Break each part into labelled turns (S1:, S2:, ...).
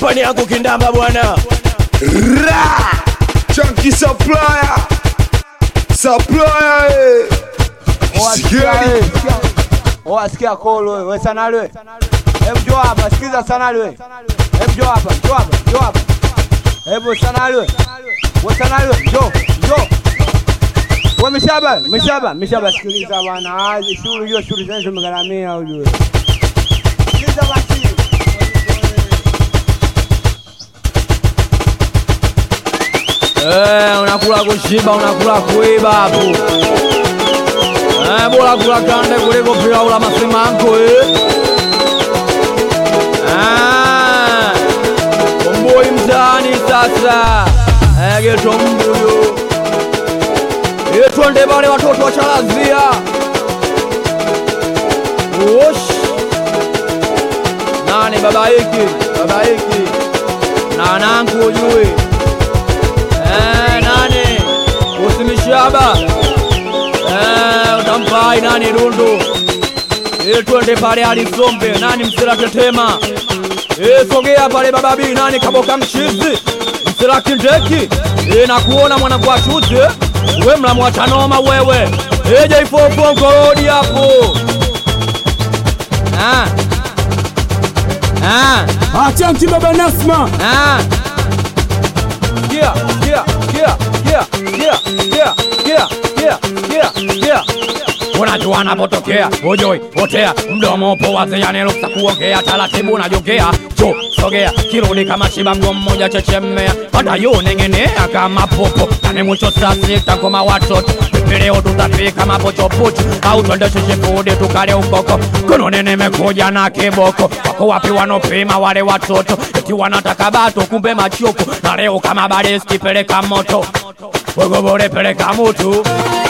S1: kampani yako kindamba bwana.
S2: Chunky supplier. Supplier.
S3: Sikia kolo wewe sana wewe. Hebu njoo hapa, sikiza sana wewe. Hebu njoo hapa, njoo hapa. Hebu sana wewe. Wewe sana wewe, njoo. Wewe mshaba sikiliza bwana. Hizi shughuli zenu zimegaramia ujue. Sikiliza basi.
S4: Unakula kushiba, unakula kuiba hapo. Bora kula kande kuliko pilau la masimango Komboi mtaani sasa. Geto mbuyo. Twende wale watoto wa Chalazia. Osh. Nani baba hiki. Nanangu ujue. Nani? Usimishaba. Utampai nani Rundu. Twende pale Alisombe. Nani Msela Tetema. Sogea pale bababi. Nani Kaboka Mchizi. Msela Kindeki. Nakuona mwana kwa chuzi. We mlamu watanoma wewe. J44 Ngorodi hapo.
S1: Chunky baba Nasma.
S4: Kia. Unajua anapotokea ojoi potea mdomo po waziane luksa kuongea taratibu unajongea jo sogea kirudi kama shiba mgo mmoja chechemea hata yu nengenea kama popo nane mwisho saa sita koma watoto leo tutafika mapochopocho au twende shishifudi tukale ukoko kono nene mekuja na kiboko wako wapi wanopima wale watoto eti wanataka bato kumbe machoko na leo kama bariski peleka moto wegobore peleka mutu.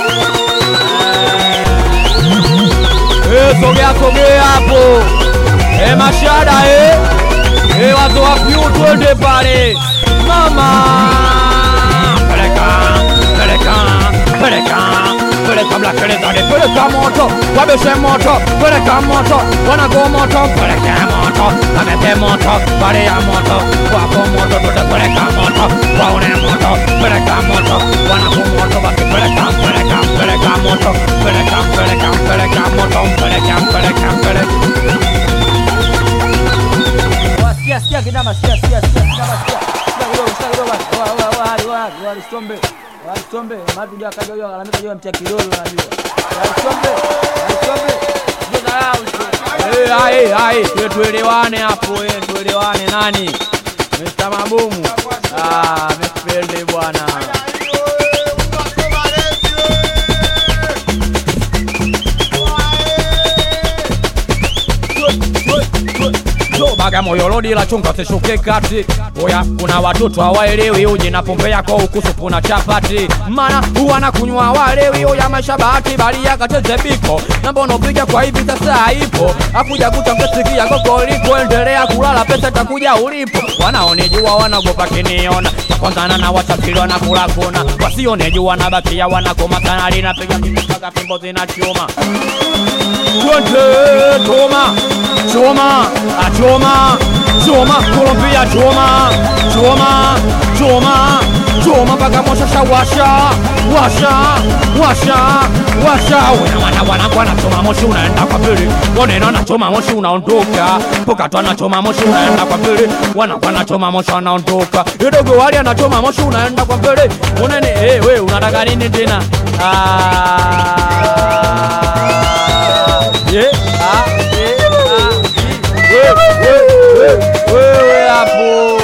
S4: Sogea hapo. Mashada watu wa piu twende pale. Mama. Peleka peleka moto. Wabeshe moto. Peleka moto. Wanago moto. Peleka moto. Kamete moto. Pale ya moto. Wako moto. Peleka moto. Waone moto. Peleka moto. Wanago moto. Basi peleka moto. Peleka moto.
S3: Sikia kidama. Walisombe. Matu akaja huyo alamika jua mtia kidolo unajua. Walisombe.
S4: Tuelewane hapo tuelewane nani? Mr. Mabomu. Mepende bwana. Bagamoyo lodi la chunga sishuke kati. Oya kuna watoto hawaelewi uje na pombe yako ukusupu na chapati. Mana huwa na kunywa walewi oya mashabati bali yakateze biko. Na mbona upiga kwa hivi sasa haipo. Akuja kutamkesikia kokoliko endelea kulala pesa takuja ulipo. Wanaonejua wanagopa kiniona. Kwanza na wasafiri wanakula kona. Wasionejua na bakia wanakoma sana linapiga mpaka pimbo zinachoma. Twende choma Colombia choma mpaka moshasha washa wana choma moshi unaenda kwa pili wanena na choma moshi unaondoka poka tu anachoma moshi unaenda kwa pili wana choma moshi unaondoka idogo wali anachoma moshi unaenda kwa pili unene wewe unataka nini tena wewe hapo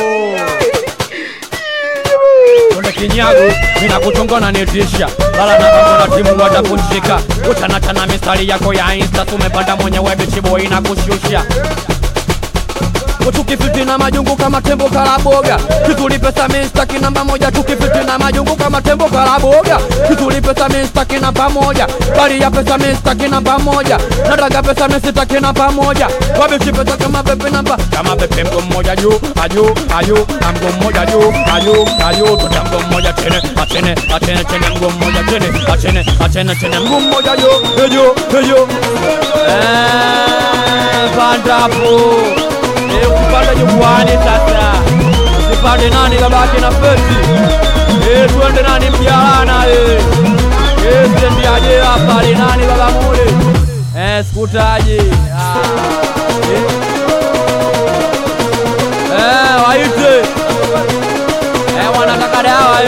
S4: Tonde kinyago mina kuchonga na netisha Lala na kama timu watapunjika Utanachana mistari yako ya Insta Tumepanda mwenye webi chibo inakushusha Tukifiti na majungu kama tembo karaboga Kituli pesa minstaki namba moja Tukifiti na majungu kama tembo karaboga Kituli pesa minstaki namba moja Bari ya pesa minstaki namba moja Nadaga pesa minstaki namba moja Wabishi pesa kama pepe namba Kama pepe mgo mmoja juu Na mgo mmoja juu Tuta mgo mmoja chene mgo mmoja chene mgo mmoja juu Pandapo Ukipanda jukwani sasa pande nani babake na Feti. Twende nani mjalana stendi aje hapa le nani baba mule. Skutaje. Waite. Wanataka dawa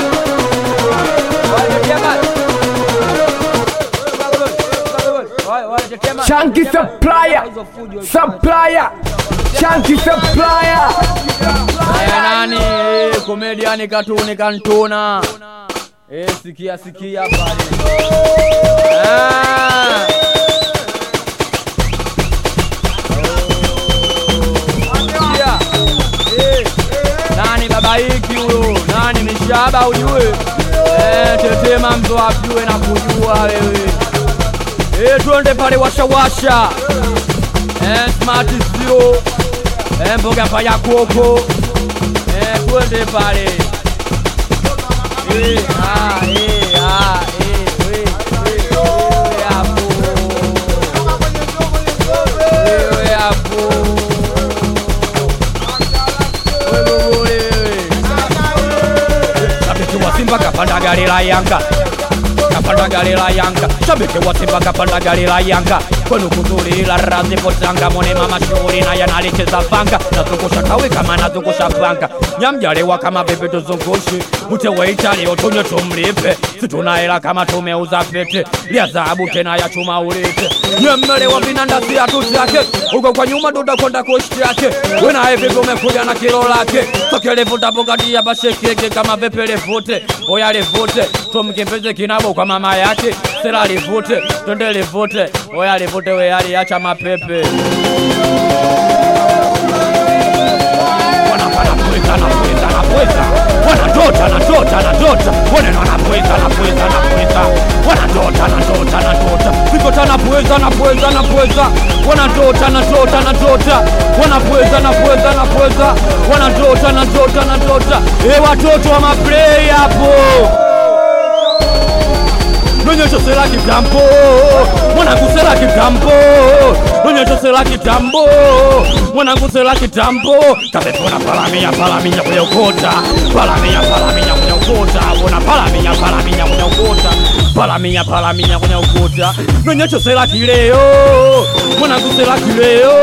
S1: Chunky supplier. Chunky supplier.
S4: Haya nani comedian katuni kantuna. Sikia pale. Nani baba hiki huyo? Nani mishaba ujue? Tetema mzo ajue na kujua wewe. Twende pale washa. Smart zero. Mboga pa ya koko. Twende pale. Simba kapanda gari la Yanga. Shabiki wa Simba kapanda gari la Yanga. Kwenu kuzuri la razi potanga. Mone mama shughuli na yanalicheza vanga. Nazungusha kawe kama nazungusha vanga. Nyamjalewa kama bebe tuzungushi. Mtewe itali otunyo tumlipe. Situnaela kama tumeuza pete. Lia zahabu tena ya chuma ulete. Nyamjalewa vinandasi ya tutake. Uko kwa nyuma duda konda kushtiake. Wena hivi kumekuja na kilo lake. Tokele vuta bugati ya bashekeke kama bepele vote. Oya levote. Tumkimpeze kinabo kwa mama yake. Sera levote. Tonde levote. Oya levote we hali acha mapepe. Wanapweza. Wanatota. Wanena wanapweza. Wanatota. Sikota napweza. Wanatota. Wanatota. Watoto wa maplay hapo. Nonyesho sela kitambo. Mwanangu sela kitambo. Nonyesho sela kitambo. Mwanangu sela kitambo. Tabepona palamia kwenye ukota. Palamia kwenye ukota. Bona palamia kwenye ukota. Palamia kwenye ukota. Nonyesho sela kileo. Mwanangu sela kileo.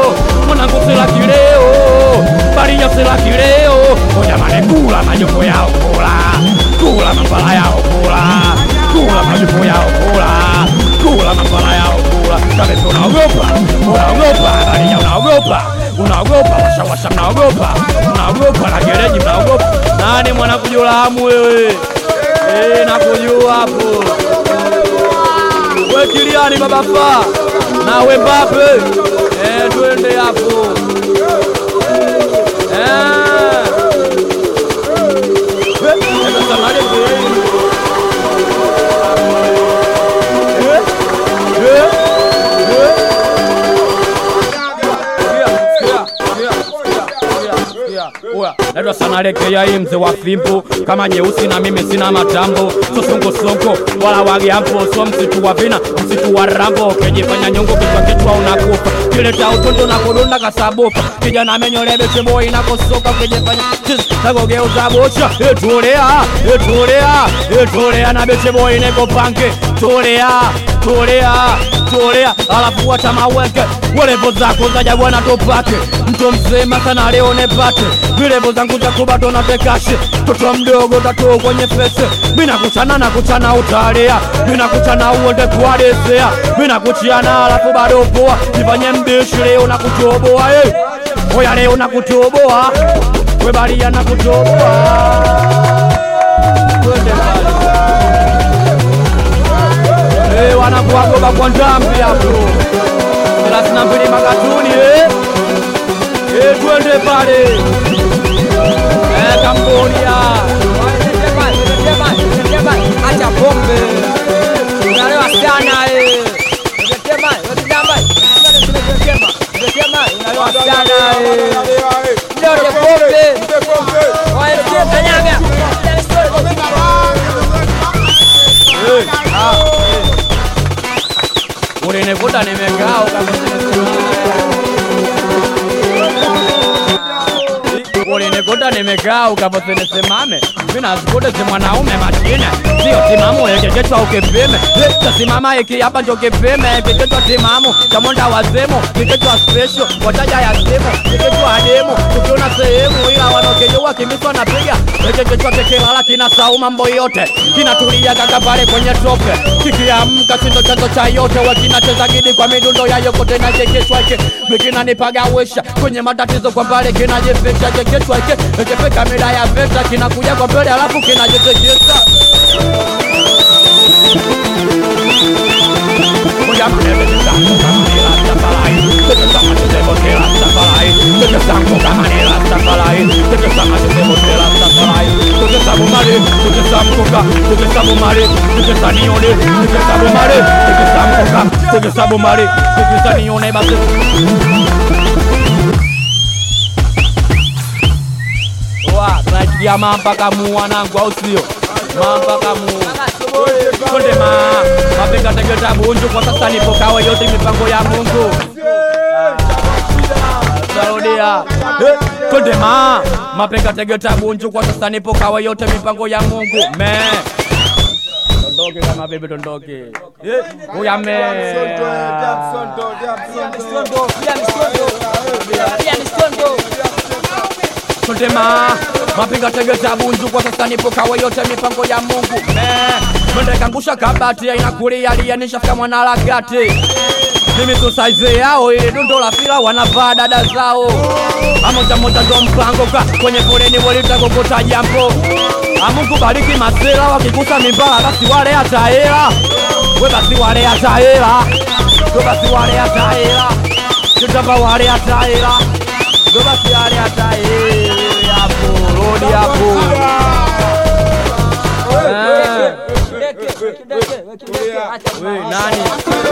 S4: Baria sela kileo. Ojamane kula majoko yao kula. Kula mapala yao kula. Kula majibu yao kula. Kula mapala yao kula. Kabeto unaogopa. Baria unaogopa. Washa unaogopa. Na gereji unaogopa. Nani mwana kujula hamu wewe? Nakujua hapo. We Kiliani baba fa. Na we Mbappe. Twende hapo. Naitwa Sanaleke ya mzee wa fimbo. Kama nyeusi na mimi sina matambo. So songo wala wagiampo. So msitu wa vina, msitu wa rambo. Kejifanya nyongo kichwa unakufa. Kileta utondo na kudunda kasabufa. Kijana menyole boy inakosoka. Kejifanya nagogeuza bocha. Etolea na boy neko panke. Tolea alafu wacha maweke. Walevo zako za jagwa na topake. Mto msema sana leo nepate. Vilevo zangu za kubato na tekashe. Toto mdogo tato kwenye fese. Mina kuchana utalea. Mina kuchana uonde kuadesea. Mina kuchiana alafu bado poa. Nifanye mbishi leo na kutoboa. Oya leo na kutoboa. Webaria na kutoboa. Twende pale. Wanakuagoba kwa ndambi hapo. 32 makatuni twende pale. Cambodia. Acha pombe. Unalewa sana unalewa sana ndio pombe. Waelekea kanyaga. Urene kota nimekao Ukikuta nimekaa ukapose nisimame, mimi nazikuta si mwanaume mashine. Sio timamu ekeketwa ukipime. Tasimama eki hapa ndio kipime. Ekeketwa timamu kamonda wazemo. Ekeketwa special wataja ya semo. Ekeketwa demo tukiona sehemu ila wanokejoa kimiswa na piga. Ekeketwa tekelala kina sau mambo yote. Kinatulia kaka pale kwenye tope. Kikiamka sindo chanzo cha yote. Wakinacheza gidi kwa midundo ya yokote na ekeketwa eke. Mikina nipagawesha kwenye matatizo kwa pale kinajefesha. Ekeketwa eke ekepeka mida ya veta. Kinakuja kwa pele alafu kinajetekesa. Tunajigia mampa kamu wanangu au sio? Mampa kamu Konde mapenga tegeta bunju kwa sasa nipo kawe yote mipango ya Mungu. Sarudia. Konde mapenga tegeta bunju kwa sasa nipo kawe yote mipango ya Mungu. Tondoke kama bebe tondoke. Uya Konde mapenga tegeta bunju kwa sasa nipo kawe yote mipango ya Mungu. Mwende kangusha kabati ya inakulia liya nishafika mwana lagati. Mimi tu size yao ili dundo la fila wanavaa dada zao. Amoja moja ndo mpango kwenye foleni walita kokota jambo. Mungu bariki masela wakikusa mimbala basi wale hata hela. We basi wale hata hela. We basi wale hata hela. Kitamba wale hata hela. We basi wale hata hela. Hapo rodi hapo. We nani?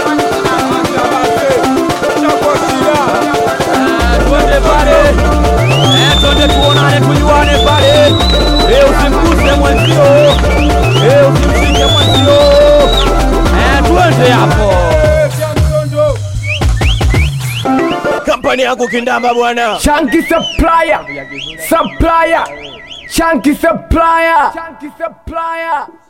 S4: Twende pale. Twende tuonane tujuane pale. Usimguse mwenzio. Usimshike mwenzio. Twende hapo. Kampani yako kindamba bwana.
S1: Chunky supplier. Chunky supplier.